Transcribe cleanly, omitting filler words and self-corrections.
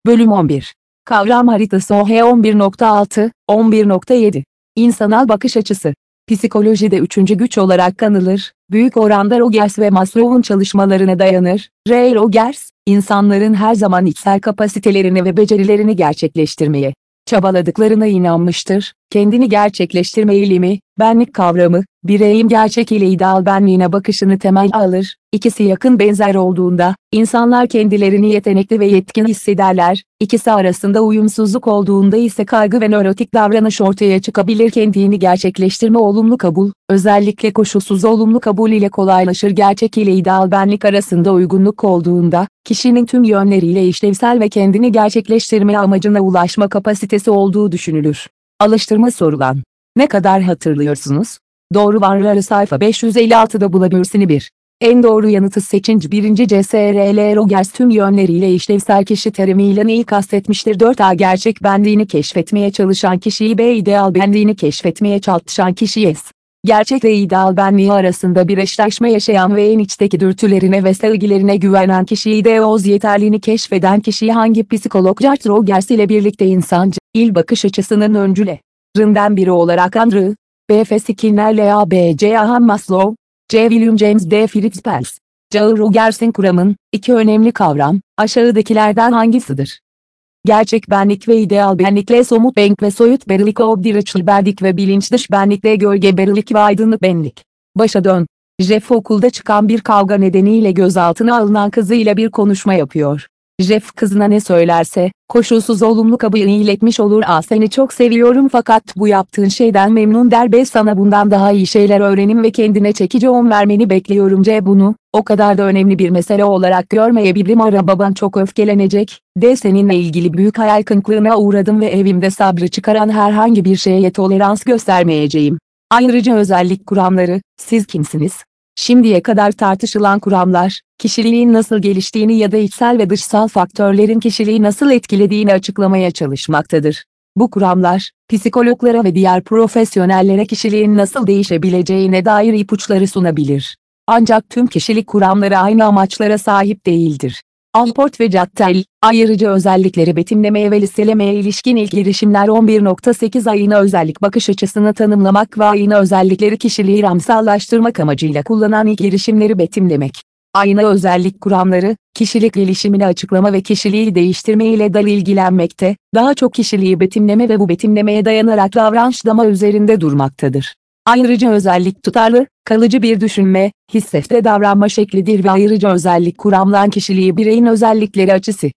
Bölüm 11. Kavram haritası OH 11.6, 11.7. İnsanal bakış açısı. Psikolojide üçüncü güç olarak anılır, büyük oranda Rogers ve Maslow'un çalışmalarına dayanır. R. Rogers, insanların her zaman içsel kapasitelerini ve becerilerini gerçekleştirmeye çabaladıklarına inanmıştır. Kendini gerçekleştirme eğilimi, benlik kavramı, bireyin gerçek ile ideal benliğine bakışını temel alır. İkisi yakın benzer olduğunda, insanlar kendilerini yetenekli ve yetkin hissederler. İkisi arasında uyumsuzluk olduğunda ise kaygı ve nörotik davranış ortaya çıkabilir. Kendini gerçekleştirme olumlu kabul, özellikle koşulsuz olumlu kabul ile kolaylaşır. Gerçek ile ideal benlik arasında uygunluk olduğunda, kişinin tüm yönleriyle işlevsel ve kendini gerçekleştirme amacına ulaşma kapasitesi olduğu düşünülür. Alıştırma sorulan. Ne kadar hatırlıyorsunuz? Doğru varları sayfa 556'da bulabilirsiniz. 1. En doğru yanıtı seçince 1. CSRL Rogers tüm yönleriyle işlevsel kişi terimiyle neyi kastetmiştir? 4A gerçek benliğini keşfetmeye çalışan kişiyi, B. ideal benliğini keşfetmeye çalışan kişiyi, S. Gerçek ve ideal benliği arasında bir eşleşme yaşayan ve en içteki dürtülerine ve sevgilerine güvenen kişiyi, D. Oz yeterliğini keşfeden kişiyi. Hangi psikolog Rogers ile birlikte insancıl bakış açısının öncülerinden biri olarak Andrew B. F. Skinner, L. B. C. Abraham Maslow, C. William James, D. Fritz Perls. C. Rogers'in kuramın iki önemli kavram, aşağıdakilerden hangisidir? Gerçek benlik ve ideal benlikle somut benlik ve soyut benlik, obdiricial benlik ve bilinç dışı benlikle gölge benlik ve aydınlık benlik. Başa dön. Jeff okulda çıkan bir kavga nedeniyle gözaltına alınan kızıyla bir konuşma yapıyor. Jeff kızına ne söylerse, koşulsuz olumlu kabul iletmiş olur. A. Seni çok seviyorum fakat bu yaptığın şeyden memnun der. B. Sana bundan daha iyi şeyler öğrenim ve kendine çekici on vermeni bekliyorum. C. Bunu o kadar da önemli bir mesele olarak görmeyebilirim. Ara baban çok öfkelenecek. D. Seninle ilgili büyük hayal kırıklığına uğradım ve evimde sabrı çıkaran herhangi bir şeye tolerans göstermeyeceğim. Ayrıca özellik kuramları, siz kimsiniz? Şimdiye kadar tartışılan kuramlar, kişiliğin nasıl geliştiğini ya da içsel ve dışsal faktörlerin kişiliği nasıl etkilediğini açıklamaya çalışmaktadır. Bu kuramlar, psikologlara ve diğer profesyonellere kişiliğin nasıl değişebileceğine dair ipuçları sunabilir. Ancak tüm kişilik kuramları aynı amaçlara sahip değildir. Alport ve Cattell, ayrıca özellikleri betimlemeye ve listelemeye ilişkin ilk girişimler 11.8 ayna özellik bakış açısını tanımlamak ve ayna özellikleri kişiliği ramsallaştırmak amacıyla kullanan ilk girişimleri betimlemek. Ayna özellik kuramları, kişilik gelişimini açıklama ve kişiliği değiştirme ile dal ilgilenmekte, daha çok kişiliği betimleme ve bu betimlemeye dayanarak davranışlama üzerinde durmaktadır. Ayrıca özellik tutarlı, kalıcı bir düşünme, hissefte davranma şeklidir ve ayrıca özellik kuramlanan kişiliği bireyin özellikleri açısı